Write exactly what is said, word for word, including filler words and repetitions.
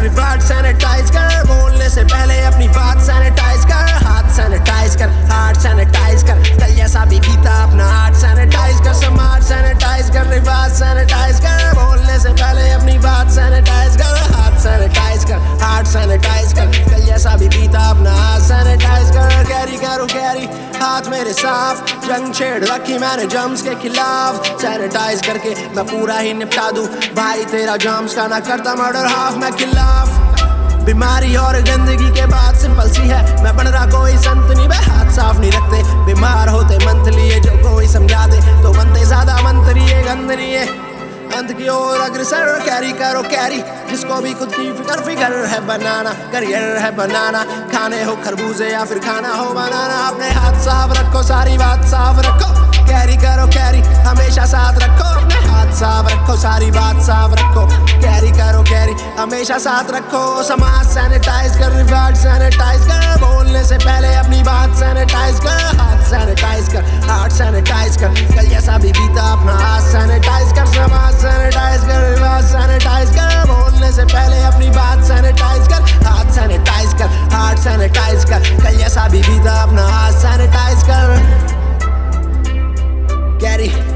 Reward sanitise कर, बोलने से पहले अपनी बात सैनिटाइज कर, हाथ सैनिटाइज कर, हार्ट सैनिटाइज कर, कल जैसा भी बीता अपना हार्ट सैनिटाइज कर, समाज सैनिटाइज कर, रिवाज सैनिटाइज कर, बोलने से पहले अपनी बात सैनिटाइज कर, हाथ सैनिटाइज कर, हार्ट सैनिटाइज कर, कल जैसा भी बीता अपना हाथ सैनिटाइज कर। कैरी करो कैरी हाथ मेरे साफ, जंग छेड़ रखी मैंने जम्स के खिलाफ, सैनिटाइज करके मैं पूरा ही निपटा दूं भाई तेरा जम्स का, ना करता मर्डर हाफ मैं खिलाफ। बीमारी और गंदगी के बाद सिंपल सी है, मैं बन रहा कोई संत नहीं, मैं हाथ साफ नहीं रखते, बीमार होते मंथली है, जो कोई समझा दे तो बनते ज्यादा मंत्री है, गंद नहीं है अंत की ओर अग्रसर। कैरी करो कैरी जिसको भी खुद की फिक्र फिकर है बनाना, करियर है बनाना, खाने हो खरबूजे या फिर खाना हो बनाना, अपने हाथ साफ रखो सारी बात साफ रखो। कैरी करो कैरी हमेशा साथ रखो, अपने हाथ साफ रखो सारी बात साफ रखो। कैरी करो कैरी हमेशा साथ रखो, समाज सैनिटाइज कर, रिवार्ड सैनिटाइज कर, बोलने से पहले अपनी बात सैनिटाइज कर, हाथ सैनिटाइज कर, हार्ट सैनिटाइज कर, कल जैसा भी बीता अपना हाथ सैनिटाइज कर, समाज सैनिटाइज कर, रिवाज सैनिटाइज कर, बोलने से पहले अपनी बात सैनिटाइज कर, हाथ सैनिटाइज कर, हार्ट सैनिटाइज कर, कल जैसा भी बीता अपना हाथ सैनिटाइज कर। कैरी